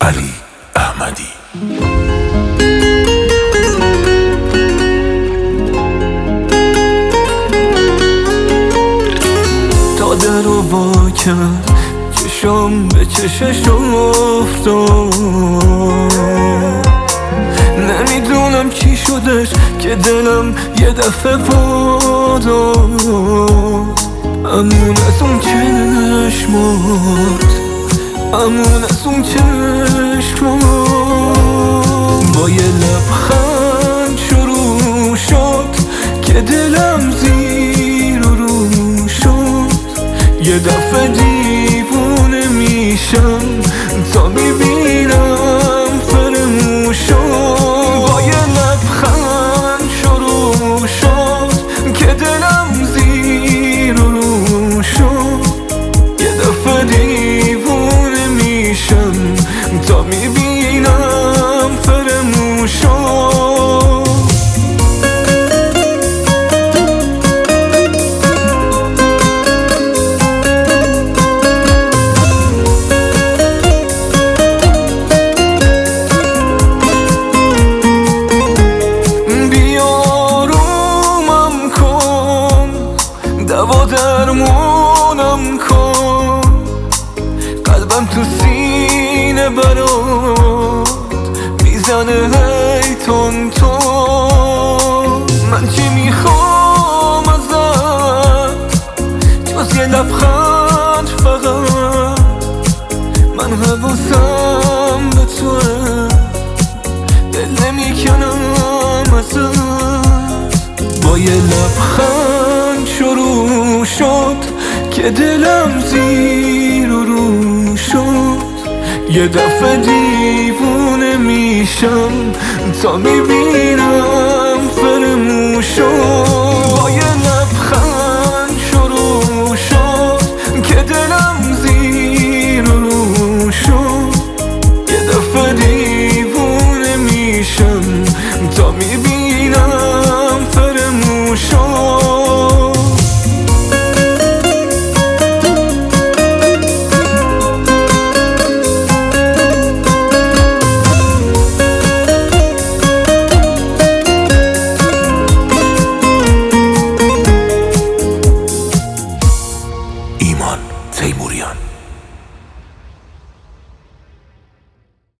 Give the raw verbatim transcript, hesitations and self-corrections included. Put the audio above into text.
علی احمدی. تا در رو وا کرد چشم به چشش افتاد، نمیدونم چی شدش که دلم یه دفعه پا داد. امون از اون چشمات، امون از اون چشمات، با یه لبخند شروع شد که دلم زیر و رو شد. یه دفعه دیوونه میشم تا میبینم فرموشم. با یه لبخند شروع شد که دلم زیر و رو شد. یه دفعه دیوونه میشم تا میبینم فرموشم. دوا درمونم کن، قلبم تو سینه برات میزنه هی تون تون. من چی میخوام ازت جز یه لبخند فقط، من حواسم به توه، دل نمیکنم ازت. با یه لبخند شروع شد که دلم زیر و رو شد. یه دفعه دیوونه میشم تا میبینم فرموشم. با یه